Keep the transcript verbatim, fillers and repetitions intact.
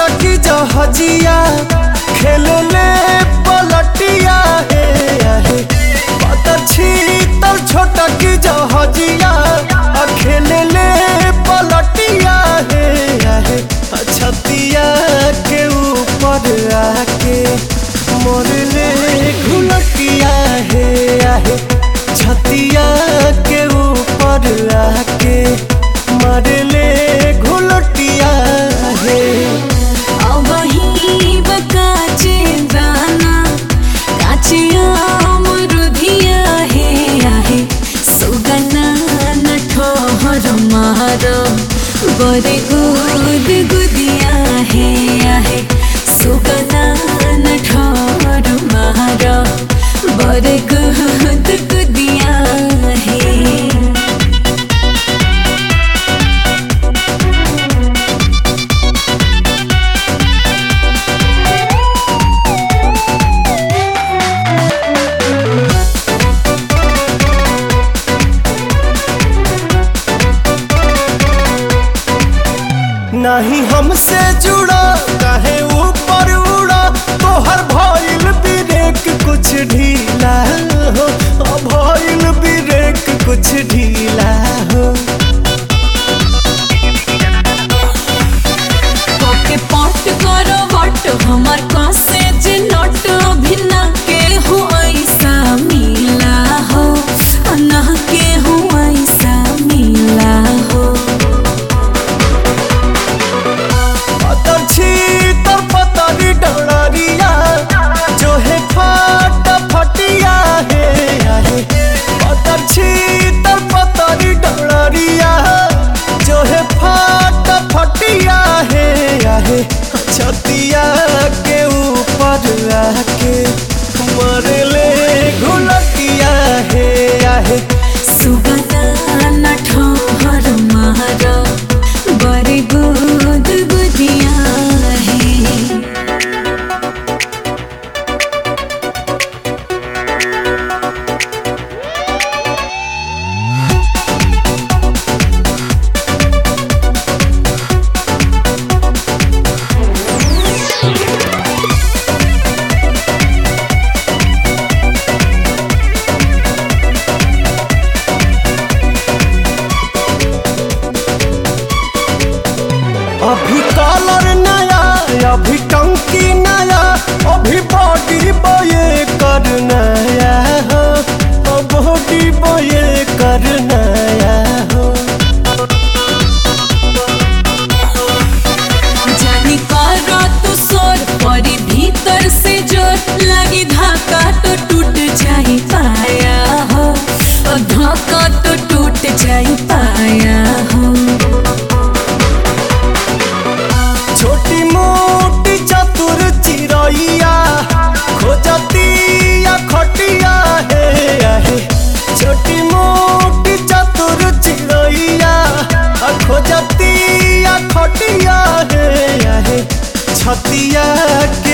छोटकी जहजिया खेले ले पलटिया हे आहे पातर छीतर छोटकी जहजिया खेले ले पलटिया हे आहे छतिया के ऊपर आके मोरले घुलटिया हे आहे छतिया के ऊपर आके मरले घुलटिया हे अवही बकाचे दाना काचे अमरुधिया हे आहे सुगना न ठोहर मारो बरे गुद गुदिया हे आहे सुगना न ठोहर मारो बरे गुद गुदिया हे नहीं हमसे जुड़ा काहे ऊपर उड़ा तोहर भइल ब्रेक कुछ ढीला हो भइल ब्रेक कुछ ढीला हो ओके पॉट करो वट हमार कासे जे नट भिन्ना के हो ऐसा मिला हो ना के हो ऐसा मिला हो पातर छीतर पतरी डोरिया जो है फट फटिया हे आहे पातर छीतर पतरी डोरिया जो है फट फटिया हे आहे छतिया के ऊपर आके मरले घुलटिया हे आहे सुगना न ठोहर मारो बरे गुद गुदिया हे अभी कलर नया अभी टंकी नया अभी बॉडी बये कर नया हो बॉडी बये कर नया हो जानी करो तो सोर परी भीतर से जोर लगी धाका तो टूट जाई पाया हो और धाका तो टूट जाई पाया हो छोटी मोटी चतुर चिड़ैया खोजतिया खटिया हे आहे छोटी मोटी चतुर चिड़ैया खोजतिया खटिया हे आहे छतिया के